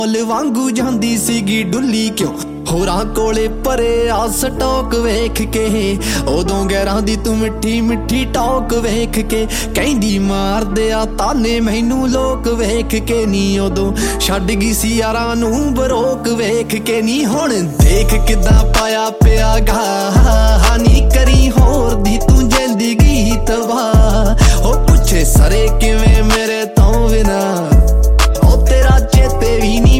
ਫੁੱਲ ਵਾਂਗੂ ਜਾਂਦੀ ਸੀਗੀ ਡੁੱਲੀ ਕਿਉਂ ਹੋਰਾਂ ਕੋਲੇ ਪਰੇ ਆ ਸਟੋਕ ਵੇਖ ਕੇ। ਉਦੋਂ ਗੈਰਾਂ ਦੀ ਤੂੰ ਮਿੱਠੀ ਮਿੱਠੀ ਟੋਕ ਵੇਖ ਕੇ ਕਹਿੰਦੀ ਮਾਰਦੇ ਆ ਤਾਨੇ ਮੈਨੂੰ ਲੋਕ ਵੇਖ ਕੇ ਨੀ। ਉਦੋਂ ਛੱਡ ਗਈ ਸੀ ਯਾਰਾਂ ਨੂੰ ਬਰੋਕ ਵੇਖ ਕੇ ਨੀ। ਹੁਣ ਦੇਖ ਕਿੱਦਾਂ ਪਾਇਆ ਪਿਆ ਗਾ ਨੀ ਕਰੀ ਹੋਰ ਦੀ ਤੂੰ